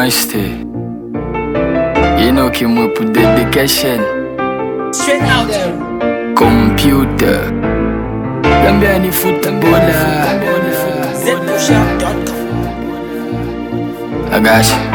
Namaste. Enoki Mwepu dedication. Straight out there. Computer. Gambia ni footballer. ZPushup.com. I got you.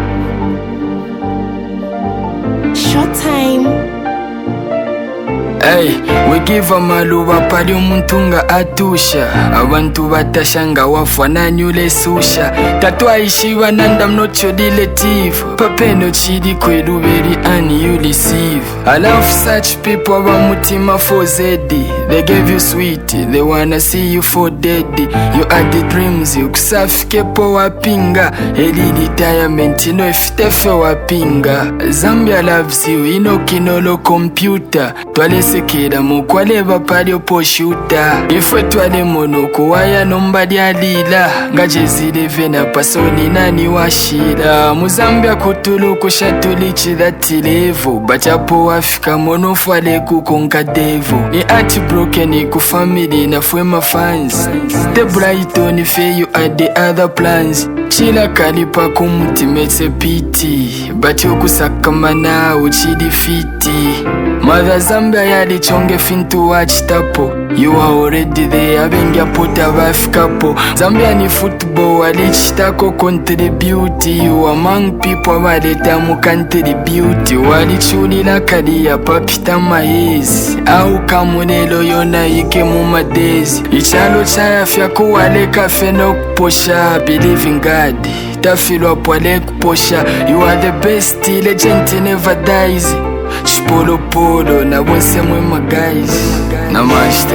Showtime. Hey, we give amaluba pali umuntu nga atusha. Abantu batashanga wafananya ule susha. Tatwaishi bananda mnocho relative. Papeno chidi kwedu very uniceive. I love such people abamutima for zedi. They gave you sweet, they wanna see you for daddy. You had the dreams, you kusafike po wapinga. Eli retirement, no iftefe wapinga. Zambia loves you, inokinolo computer. Sekeda mukwale bapali oposhuta ifwe twale mono kuwaya nombali alila ngajezile vena pasoni nani washila Muzambia kutulu kushatulichi dhati levo bachapo wafika mono fwale kukonka devo ni ati broken ku family na fwema fans the brighton fe you at the other plans chila kalipa kumtimetse piti but yokusakamana uchidi fiti Mother Zambia yali chonge fintu watch tapo. You are already there, abengia pota bafikapo. Zambia ni football, walichitako contribute. You among people waleta mu contribute. Walichulila kalia papita mahezi. Au kamunelo yona ike mu madezi. Ichalo chaya fyako wale kafe no kuposha. Believe in God, tafilwa pwale kuposha. You are the best, legend never dies. Chipolo polo na bonse mwema guys. Namaste.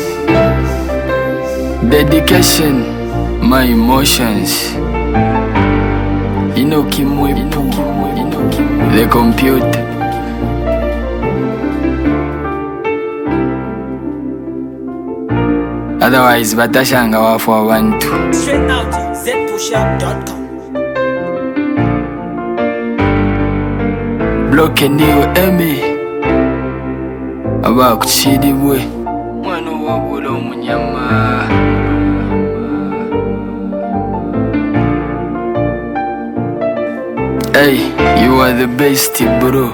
Dedication, my emotions. Enoki Mwepu, the computer. Otherwise batashanga wafu abantu. Straight out ZPushup.com. Bloke niwe emi abakuchidibwe mwana wabula umunyama Hey, you are the best bro.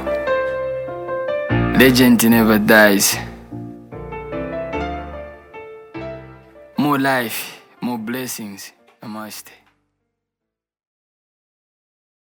Legend never dies. More life, more blessings. Namaste.